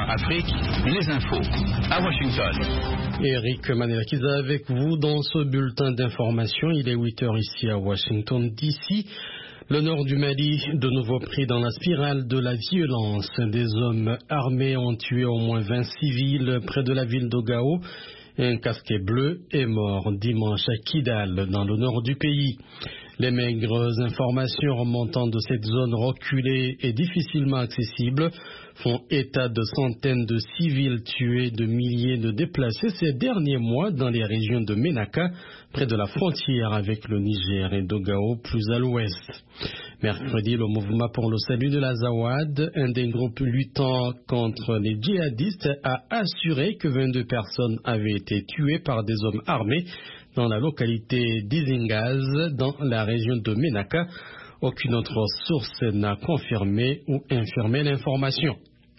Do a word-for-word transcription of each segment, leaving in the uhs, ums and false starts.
A Afrique, les infos à Washington. Eric Manelakiza avec vous dans ce bulletin d'information. Il est huit heures ici à Washington D C. Le nord du Mali, de nouveau pris dans la spirale de la violence. Des hommes armés ont tué au moins vingt civils près de la ville d'Ogao. Un casquet bleu est mort dimanche à Kidal, dans le nord du pays. Les maigres informations remontant de cette zone reculée et difficilement accessible font état de centaines de civils tués, de milliers de déplacés ces derniers mois dans les régions de Menaka, près de la frontière avec le Niger, et d'Ogao, plus à l'ouest. Mercredi, le mouvement pour le salut de l'Azawad, un des groupes luttant contre les djihadistes, a assuré que vingt-deux personnes avaient été tuées par des hommes armés dans la localité d'Izingaz, dans la région de Menaka. Aucune autre source n'a confirmé ou infirmé l'information.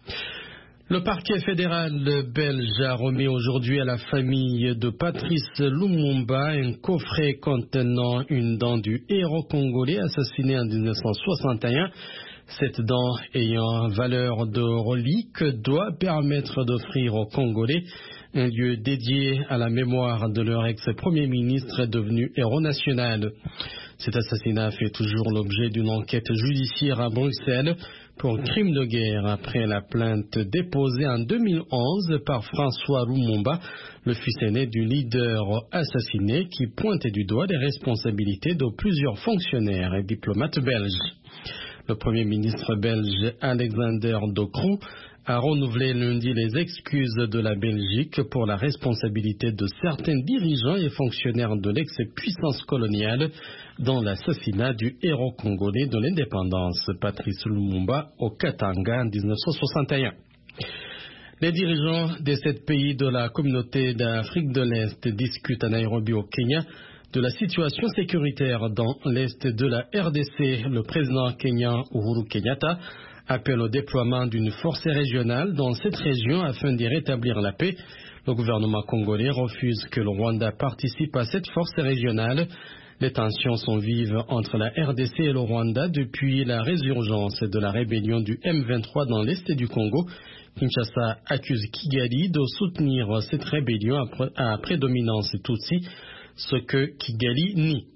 Le parquet fédéral belge a remis aujourd'hui à la famille de Patrice Lumumba un coffret contenant une dent du héros congolais assassiné en dix-neuf cent soixante et un. Cette dent, ayant valeur de relique, doit permettre d'offrir aux Congolais un lieu dédié à la mémoire de leur ex-premier ministre devenu héros national. Cet assassinat fait toujours l'objet d'une enquête judiciaire à Bruxelles pour crime de guerre après la plainte déposée en deux mille onze par François Lumumba, le fils aîné du leader assassiné, qui pointait du doigt les responsabilités de plusieurs fonctionnaires et diplomates belges. Le Premier ministre belge Alexander De Croo a renouvelé lundi les excuses de la Belgique pour la responsabilité de certains dirigeants et fonctionnaires de l'ex-puissance coloniale dans l'assassinat du héros congolais de l'indépendance, Patrice Lumumba, au Katanga en dix-neuf cent soixante et un. Les dirigeants des sept pays de la communauté d'Afrique de l'Est discutent à Nairobi au Kenya de la situation sécuritaire dans l'est de la R D C. Le président kenyan Uhuru Kenyatta appelle au déploiement d'une force régionale dans cette région afin d'y rétablir la paix. Le gouvernement congolais refuse que le Rwanda participe à cette force régionale. Les tensions sont vives entre la R D C et le Rwanda depuis la résurgence de la rébellion du M vingt-trois dans l'est du Congo. Kinshasa accuse Kigali de soutenir cette rébellion à prédominance Tutsi, ce que Kigali nie.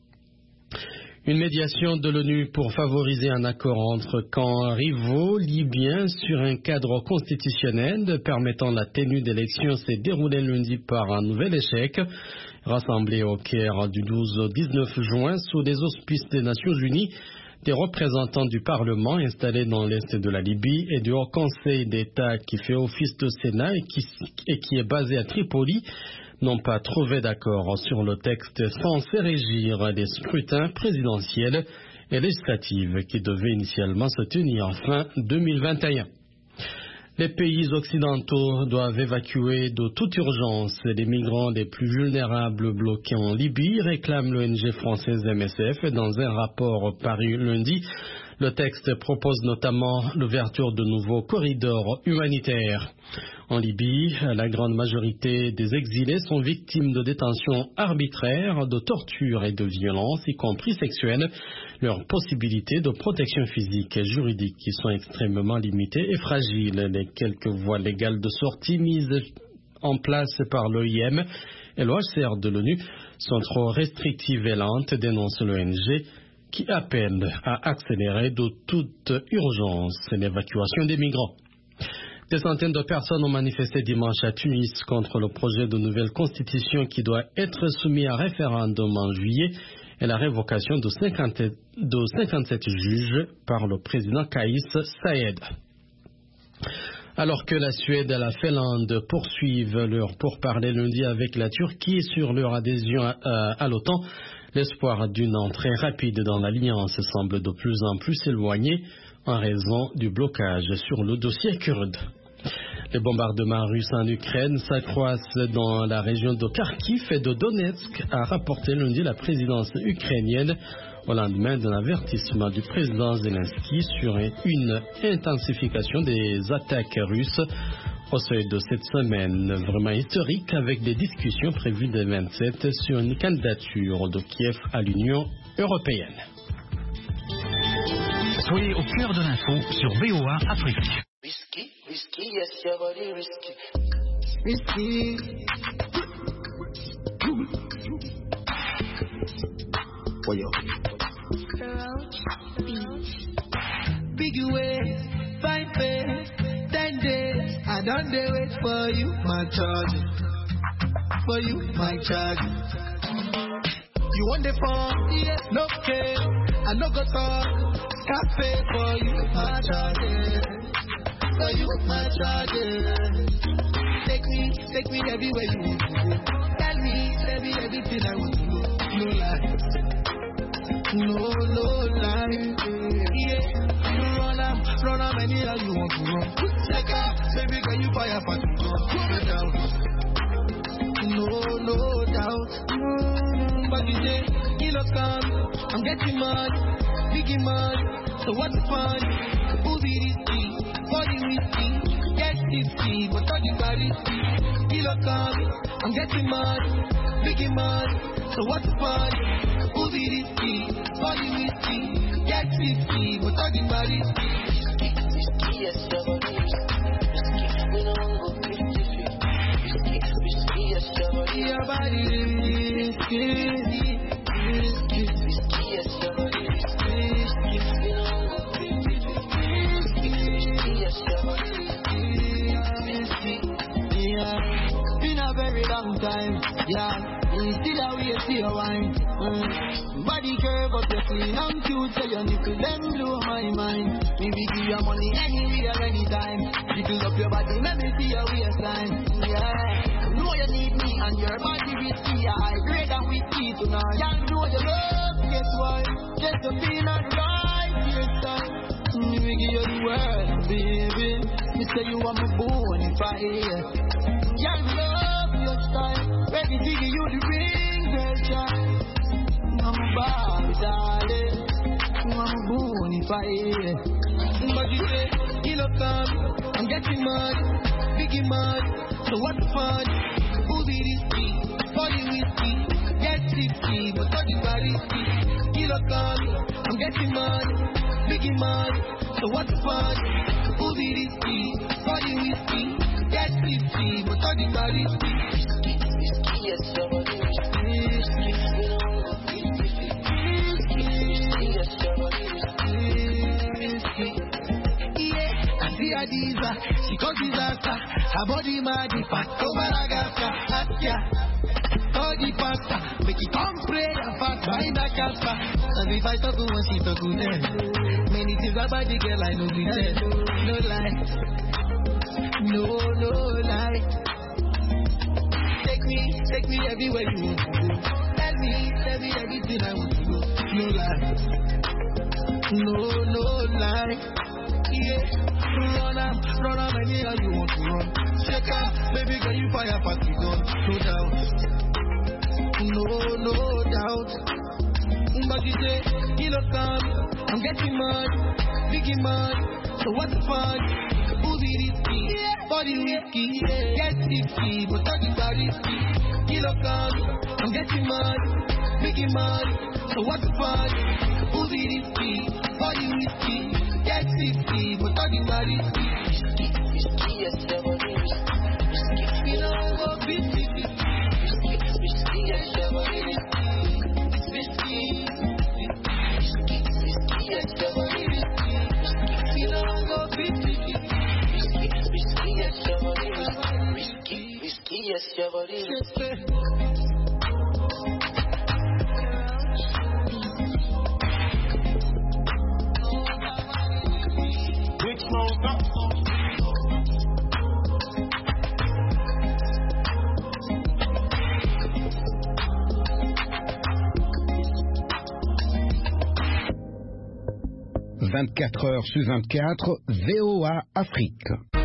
Une médiation de l'ONU pour favoriser un accord entre camps rivaux libyens sur un cadre constitutionnel permettant la tenue d'élections s'est déroulée lundi par un nouvel échec. Rassemblés au Caire du douze au dix-neuf juin sous les auspices des Nations Unies, des représentants du Parlement installés dans l'est de la Libye et du Haut Conseil d'État qui fait office de Sénat et qui, et qui est basé à Tripoli n'ont pas trouvé d'accord sur le texte censé régir les scrutins présidentiels et législatifs qui devaient initialement se tenir fin deux mille vingt et un. Les pays occidentaux doivent évacuer de toute urgence les migrants les plus vulnérables bloqués en Libye, réclame l'O N G française M S F dans un rapport paru lundi. Le texte propose notamment l'ouverture de nouveaux corridors humanitaires. En Libye, la grande majorité des exilés sont victimes de détentions arbitraires, de tortures et de violences, y compris sexuelles. Leurs possibilités de protection physique et juridique qui sont extrêmement limitées et fragiles. Les quelques voies légales de sortie mises en place par l'O I M et l'O H C R de l'ONU sont trop restrictives et lentes, dénonce l'O N G, qui appelle à accélérer de toute urgence l'évacuation des migrants. Des centaines de personnes ont manifesté dimanche à Tunis contre le projet de nouvelle constitution qui doit être soumis à référendum en juillet et la révocation de, cinquante, de cinquante-sept juges par le président Kais Saied. Alors que la Suède et la Finlande poursuivent leur pourparlers lundi avec la Turquie sur leur adhésion à, à, à l'OTAN, l'espoir d'une entrée rapide dans l'alliance semble de plus en plus éloigné en raison du blocage sur le dossier kurde. Les bombardements russes en Ukraine s'accroissent dans la région de Kharkiv et de Donetsk, a rapporté lundi la présidence ukrainienne au lendemain d'un avertissement du président Zelensky sur une intensification des attaques russes au seuil de cette semaine vraiment historique avec des discussions prévues le vingt-sept sur une candidature de Kiev à l'Union européenne. Soyez au cœur de l'info sur V O A Afrique. Risky, yes, your body risky. Risky. For you. Big way, fine face, ten days. I don't dare wait for you, my charge. For you, my charge. You want the phone? Yeah, no care. I no go talk. Cafe for you, my charge. For you, my charge. Take me, take me everywhere you want to go. Tell me, tell me everything I want to know. No lie, no, no lie. Yeah, run up, run up anyhow you want to run. Check out, baby girl, you fire for to go. No doubt, no, no doubt. Mm, but you say, kilo come, I'm getting money, biggie money. So what's the fun? Who be risky? Body risky, get tipsy, but all you got is kilo come, I'm getting money, biggie money. So what's the fun? Who be risky? Body risky, get tipsy, but all you got is Risky, risky, yes, your body risky. Risky, we don't go fifty fifty. Risky, risky, yes, your body your body risky, risky, risky, yes, your body risky. Risky, we don't go fifty fifty. Risky, risky, yes, your body risky. Yeah, been a very long time, yeah. You still a way to your wine. Mm. Body curve up your clean and cute, so your nipple them blow my mind. Maybe give your money anywhere, anytime. Jiggle up your body, let me see your waistline. Yeah, know you need me and your body risky. I grade and whiskey tonight. Y'all know you love, guess why? Just to feel alright, yes time. Me we give you the world, baby. Me say you want me born if I hear. Y'all love your style. Ready to give you the ring, girl, child. I'm bad, darling. I'm born if I hear. But you say, kilo come, I'm getting mad, biggie mad. So what's the fun? Who be risky? Body whiskey, get tipsy, but all you got risky. Kilo come, I'm getting mad, biggie mad. So what's the fun? Who be risky? Body whiskey, get tipsy, but all you got risky. Risky, risky, yes, your body risky. Risky, we don't go fifty fifty. Risky, risky, yes, your body risky. Yeah, I see Adiza, she got disaster. Her body mad, the fat over Agasa. Atia, all the pasta, make it come pray and fast behind the casper. And if I talk to one, she talk to them. Many things about the girl I know we tell. No lie, no, no lie. Take me, take me everywhere you want to go. Tell me, tell me everything I want to go. No lie, no, no lie. Yeah, run up, run up anyhow you want to run. Check out, baby girl, you fire for the gun. No doubt, no, no doubt. But you say, kilo come, I'm getting mad, biggie mad. So what's the fun? Who be risky? Body whiskey, get tipsy, but all you got risky. Kilo come, I'm getting mad, biggie mad. So what's the fun? Who be risky? Body whiskey, get tipsy, but all you got risky. Risky, risky, yes, your body risky. Risky, we don't go fifty fifty. Risky, risky, yes, your body risky. It's risky. Risky, risky, yes, your body risky. Risky, we don't go fifty fifty. Risky, risky, yes, your body risky. Risky, risky, yes, your body risky. vingt-quatre heures sur vingt-quatre, V O A Afrique.